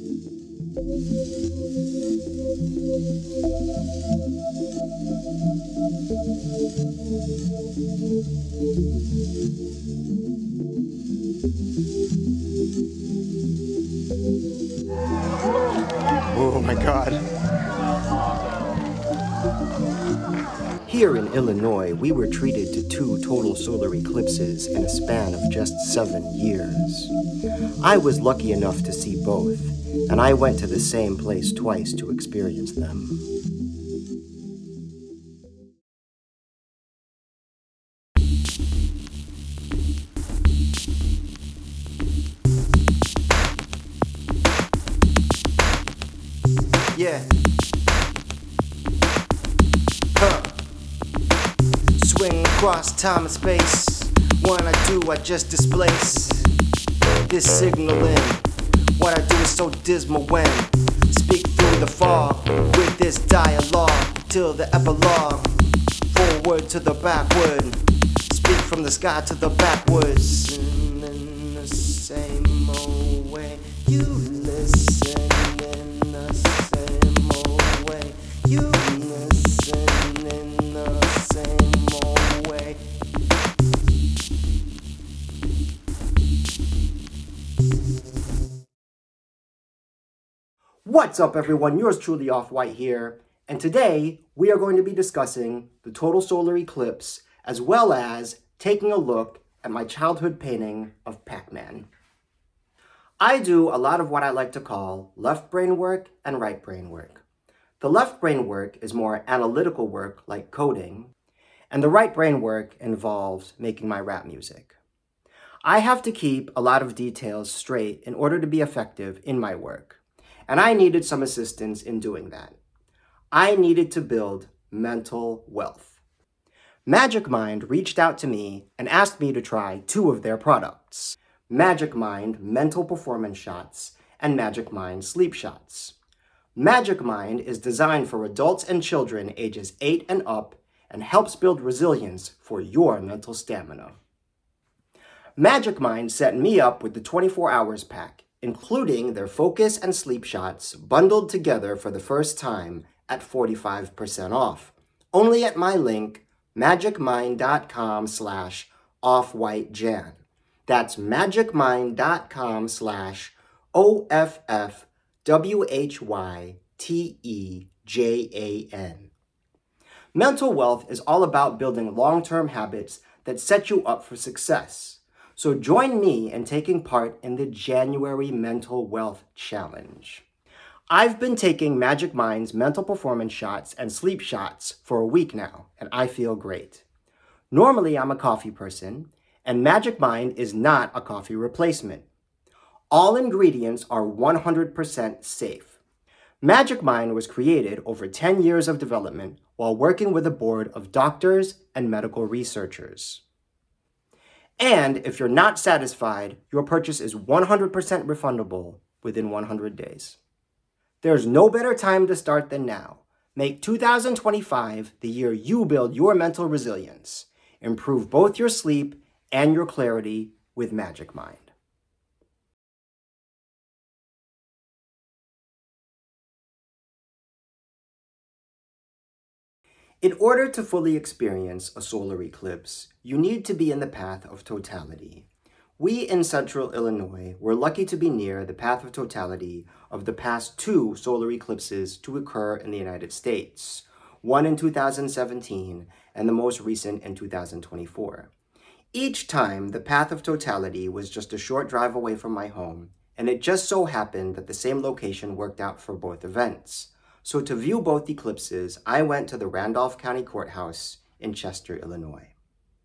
Oh my God. Here in Illinois, we were treated to 2 total solar eclipses in a span of just 7 years. I was lucky enough to see both, and I went to the same place twice to experience them. Yeah. Huh. Swing across time and space. When I do, I just displace this signaling. What I do is so dismal when speak through the fog with this dialogue till the epilogue. Forward to the backward. Speak from the sky to the backwards. And in the same old way, you listen in the same old way. You listen in the same old way. What's up, everyone? Yours truly, Off-White here, and today we are going to be discussing the total solar eclipse as well as taking a look at my childhood painting of Pac-Man. I do a lot of what I like to call left brain work and right brain work. The left brain work is more analytical work like coding, and the right brain work involves making my rap music. I have to keep a lot of details straight in order to be effective in my work. And I needed some assistance in doing that. I needed to build mental wealth. Magic Mind reached out to me and asked me to try 2 of their products, Magic Mind Mental Performance Shots and Magic Mind Sleep Shots. Magic Mind is designed for adults and children ages 8 and up and helps build resilience for your mental stamina. Magic Mind set me up with the 24 Hours pack, including their focus and sleep shots bundled together for the first time at 45% off. Only at my link, magicmind.com/offwhitejan. That's magicmind.com/OFFWHYTEJAN. Mental wealth is all about building long-term habits that set you up for success. So join me in taking part in the January Mental Wealth Challenge. I've been taking Magic Mind's mental performance shots and sleep shots for a week now, and I feel great. Normally, I'm a coffee person, and Magic Mind is not a coffee replacement. All ingredients are 100% safe. Magic Mind was created over 10 years of development while working with a board of doctors and medical researchers. And if you're not satisfied, your purchase is 100% refundable within 100 days. There's no better time to start than now. Make 2025 the year you build your mental resilience. Improve both your sleep and your clarity with Magic Mind. In order to fully experience a solar eclipse, you need to be in the path of totality. We in central Illinois were lucky to be near the path of totality of the past 2 solar eclipses to occur in the United States, one in 2017 and the most recent in 2024. Each time, the path of totality was just a short drive away from my home, and it just so happened that the same location worked out for both events. So to view both eclipses, I went to the Randolph County Courthouse in Chester, Illinois.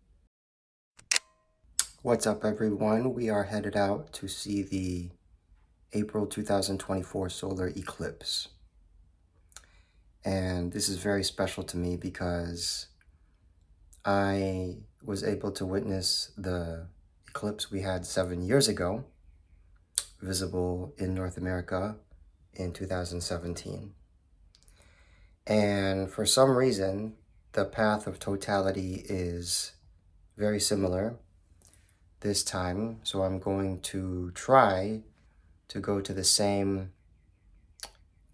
What's up, everyone? We are headed out to see the April 2024 solar eclipse. And this is very special to me because I was able to witness the eclipse we had 7 years ago, visible in North America in 2017. And for some reason, the path of totality is very similar this time. So I'm going to try to go to the same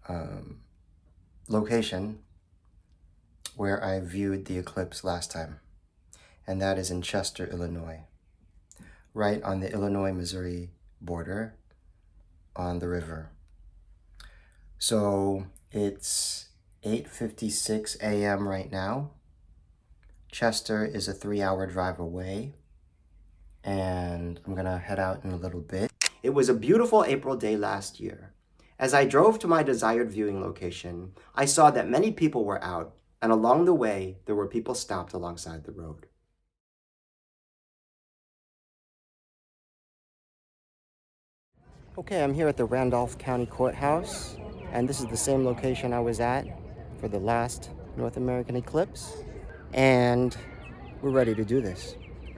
location where I viewed the eclipse last time, and that is in Chester, Illinois, right on the Illinois-Missouri border on the river. So it's 8:56 a.m. right now. Chester is a 3-hour drive away, and I'm gonna head out in a little bit. It was a beautiful April day last year. As I drove to my desired viewing location, I saw that many people were out, and along the way, there were people stopped alongside the road. Okay, I'm here at the Randolph County Courthouse, and this is the same location I was at for the last North American eclipse, and we're ready to do this.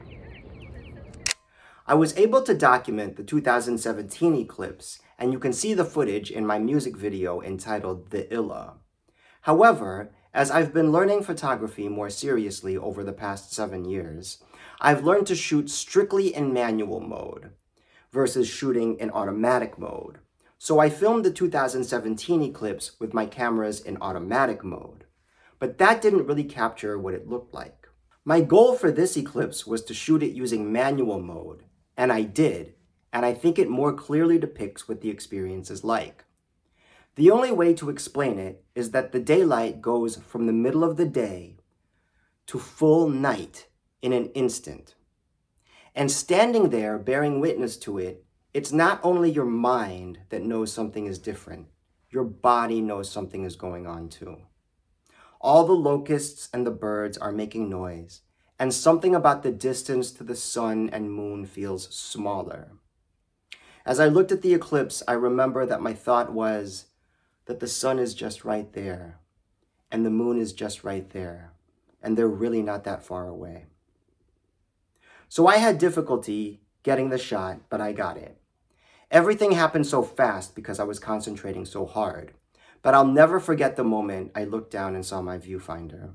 I was able to document the 2017 eclipse, and you can see the footage in my music video entitled The Illa. However, as I've been learning photography more seriously over the past 7 years, I've learned to shoot strictly in manual mode versus shooting in automatic mode. So I filmed the 2017 eclipse with my cameras in automatic mode, but that didn't really capture what it looked like. My goal for this eclipse was to shoot it using manual mode, and I did, and I think it more clearly depicts what the experience is like. The only way to explain it is that the daylight goes from the middle of the day to full night in an instant. And standing there bearing witness to it, it's not only your mind that knows something is different, your body knows something is going on too. All the locusts and the birds are making noise, and something about the distance to the sun and moon feels smaller. As I looked at the eclipse, I remember that my thought was that the sun is just right there, and the moon is just right there, and they're really not that far away. So I had difficulty getting the shot, but I got it. Everything happened so fast because I was concentrating so hard, but I'll never forget the moment I looked down and saw my viewfinder.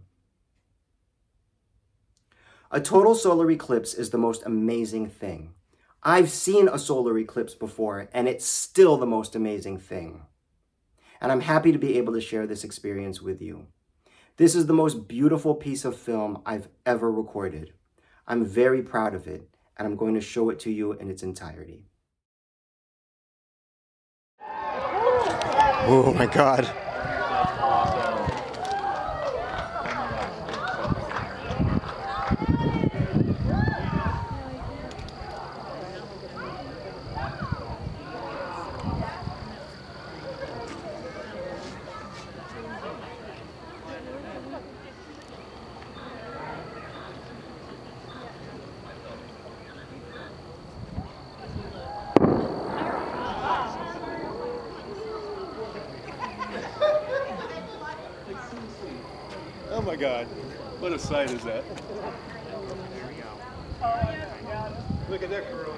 A total solar eclipse is the most amazing thing. I've seen a solar eclipse before, and it's still the most amazing thing. And I'm happy to be able to share this experience with you. This is the most beautiful piece of film I've ever recorded. I'm very proud of it, and I'm going to show it to you in its entirety. Oh my God. Oh my God, what a sight is that? Look at that girl.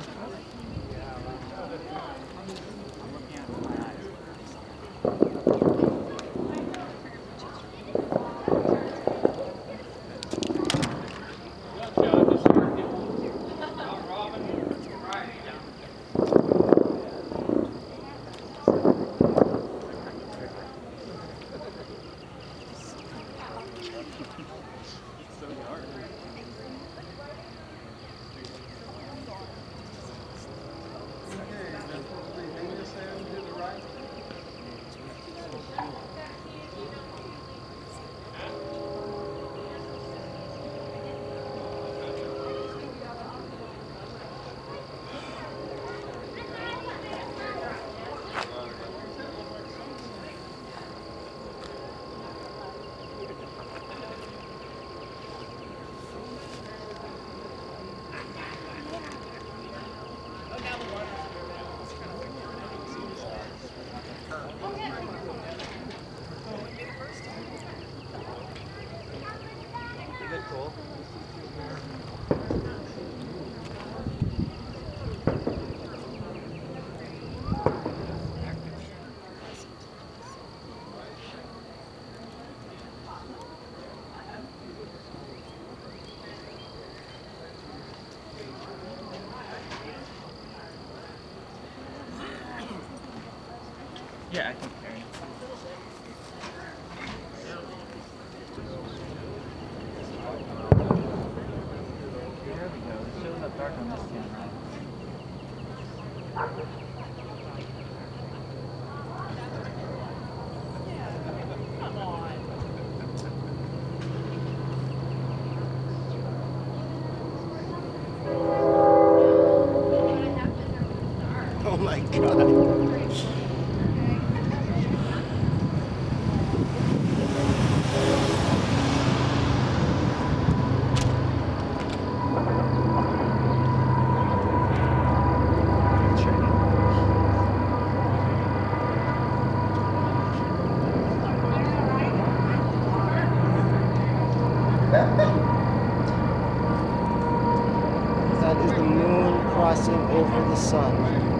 Cool. Yeah, I can carry it. dark on this camera. Oh my god. That is the moon crossing over the sun.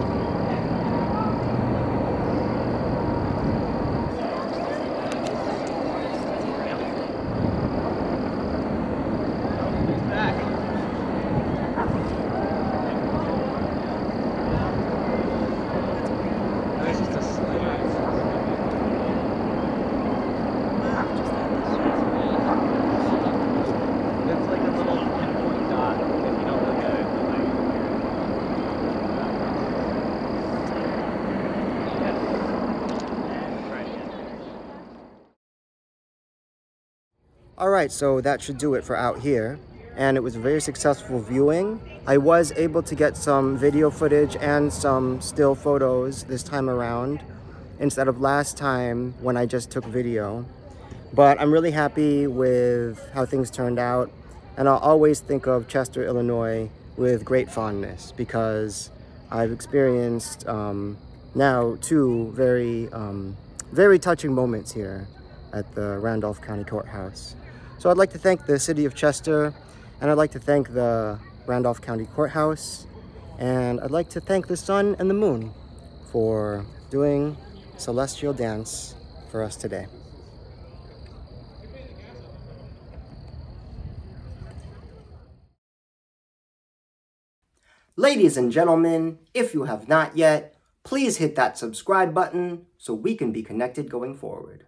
It's just a sliver. It's like a little pinpoint dot if you don't look at it. All right, so that should do it for out here. And it was a very successful viewing. I was able to get some video footage and some still photos this time around instead of last time when I just took video. But I'm really happy with how things turned out. And I'll always think of Chester, Illinois with great fondness because I've experienced now two very touching moments here at the Randolph County Courthouse. So I'd like to thank the city of Chester, and I'd like to thank the Randolph County Courthouse, and I'd like to thank the sun and the moon for doing celestial dance for us today. Ladies and gentlemen, if you have not yet, please hit that subscribe button so we can be connected going forward.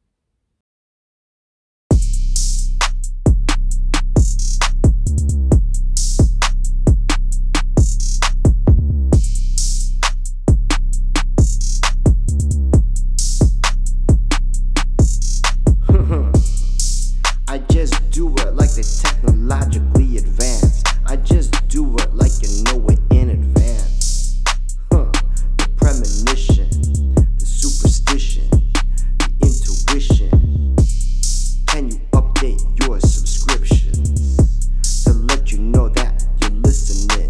I just do it like they're technologically advanced. I just do it like you know it in advance. The premonition, the superstition, the intuition. Can you update your subscriptions to let you know that you're listening?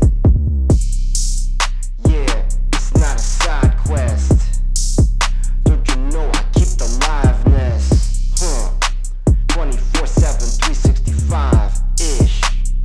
Yeah, it's not a side quest. Don't you know I keep the liveness? 24/7, 365-ish.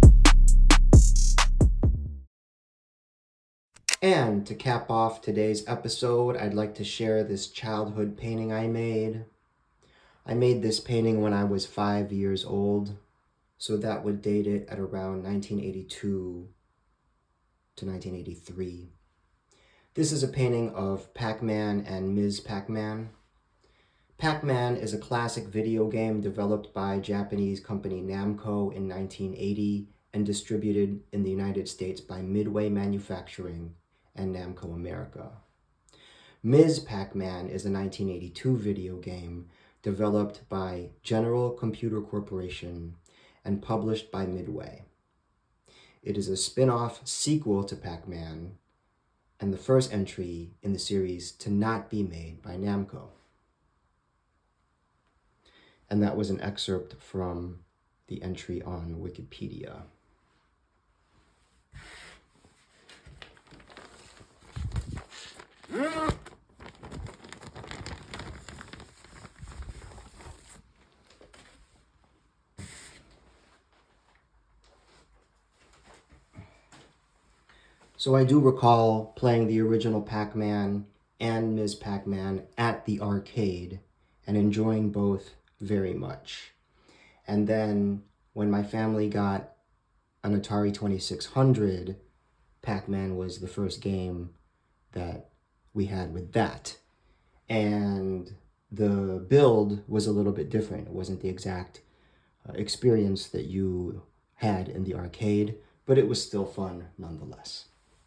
And to cap off today's episode, I'd like to share this childhood painting I made. I made this painting when I was 5 years old, so that would date it at around 1982 to 1983. This is a painting of Pac-Man and Ms. Pac-Man. Pac-Man is a classic video game developed by Japanese company Namco in 1980 and distributed in the United States by Midway Manufacturing and Namco America. Ms. Pac-Man is a 1982 video game developed by General Computer Corporation and published by Midway. It is a spin-off sequel to Pac-Man and the first entry in the series to not be made by Namco. And that was an excerpt from the entry on Wikipedia. So I do recall playing the original Pac-Man and Ms. Pac-Man at the arcade and enjoying both very much. And then when my family got an Atari 2600, Pac-Man was the first game that we had with that. And the build was a little bit different. It wasn't the exact experience that you had in the arcade, but it was still fun nonetheless.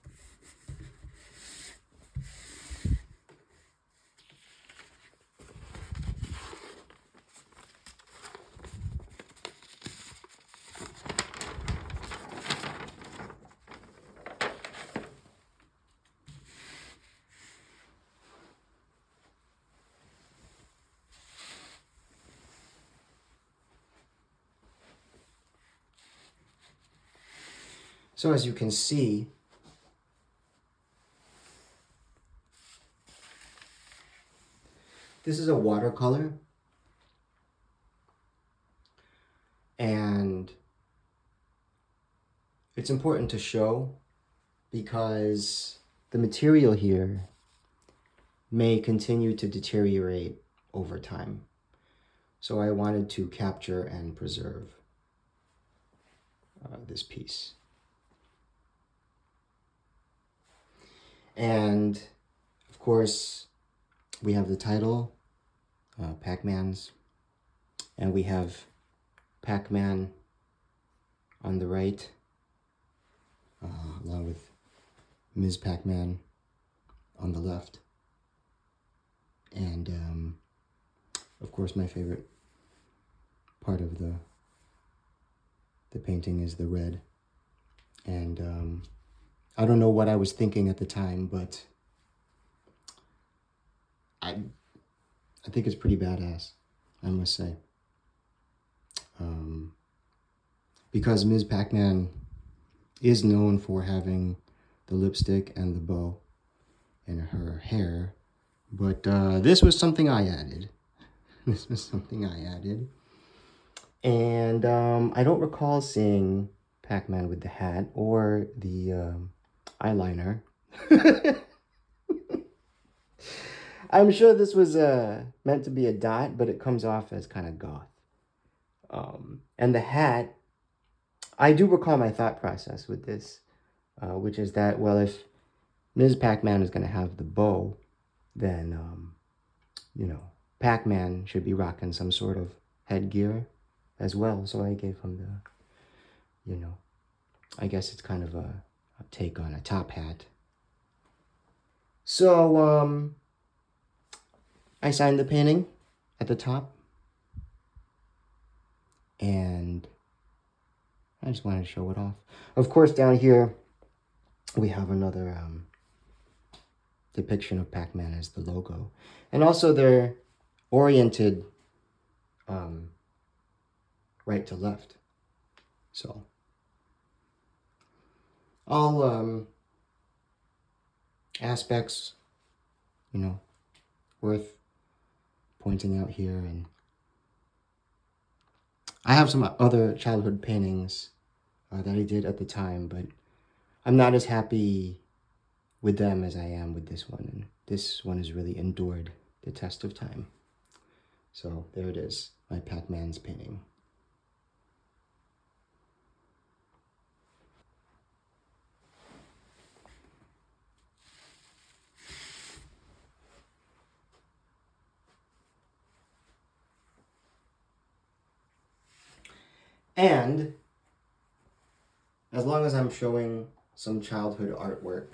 So as you can see, this is a watercolor, and it's important to show because the material here may continue to deteriorate over time. So I wanted to capture and preserve this piece. And of course, we have the title, Pac-Man's, and we have Pac-Man on the right, along with Ms. Pac-Man on the left. And of course, my favorite part of the painting is the red. And I don't know what I was thinking at the time, but I think it's pretty badass, I must say. Because Ms. Pac-Man is known for having the lipstick and the bow in her hair, but this was something I added. This was something I added. And I don't recall seeing Pac-Man with the hat or the eyeliner. I'm sure this was meant to be a dot, but it comes off as kind of goth. And the hat, I do recall my thought process with this, which is that, well, if Ms. Pac-Man is going to have the bow, then, you know, Pac-Man should be rocking some sort of headgear as well. So I gave him the, you know, I guess it's kind of a take on a top hat. So, I signed the painting at the top. And I just wanted to show it off. Of course, down here, we have another depiction of Pac-Man as the logo. And also they're oriented right to left. So all aspects, you know, worth pointing out here. And I have some other childhood paintings that I did at the time, but I'm not as happy with them as I am with this one. And this one has really endured the test of time. So there it is, my Pac-Man's painting. And as long as I'm showing some childhood artwork,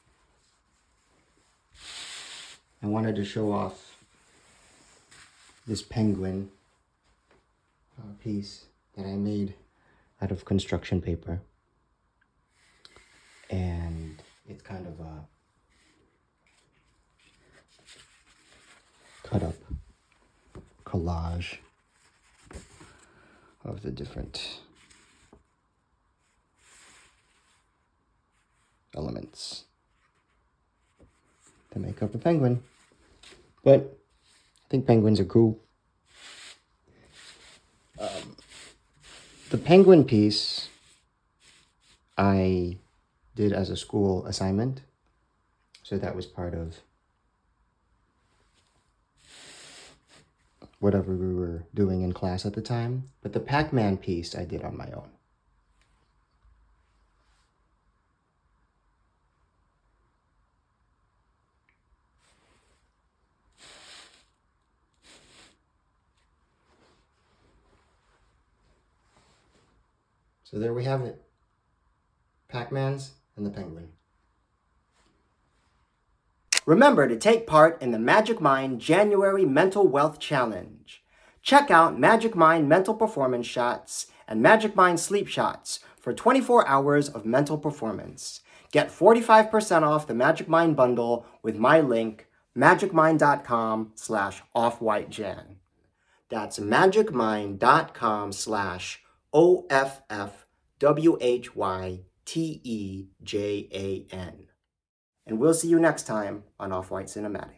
I wanted to show off this penguin piece that I made out of construction paper. And it's kind of a cut up collage of the different elements to make up a penguin. But I think penguins are cool. The penguin piece I did as a school assignment. So that was part of whatever we were doing in class at the time. But the Pac-Man piece I did on my own. So there we have it. Pac-Man's and the Penguin. Remember to take part in the Magic Mind January Mental Wealth Challenge. Check out Magic Mind Mental Performance Shots and Magic Mind Sleep Shots for 24 hours of mental performance. Get 45% off the Magic Mind bundle with my link, magicmind.com/offwhitejan. That's magicmind.com/OFFWHYTEJAN. And we'll see you next time on Off-White Cinematic.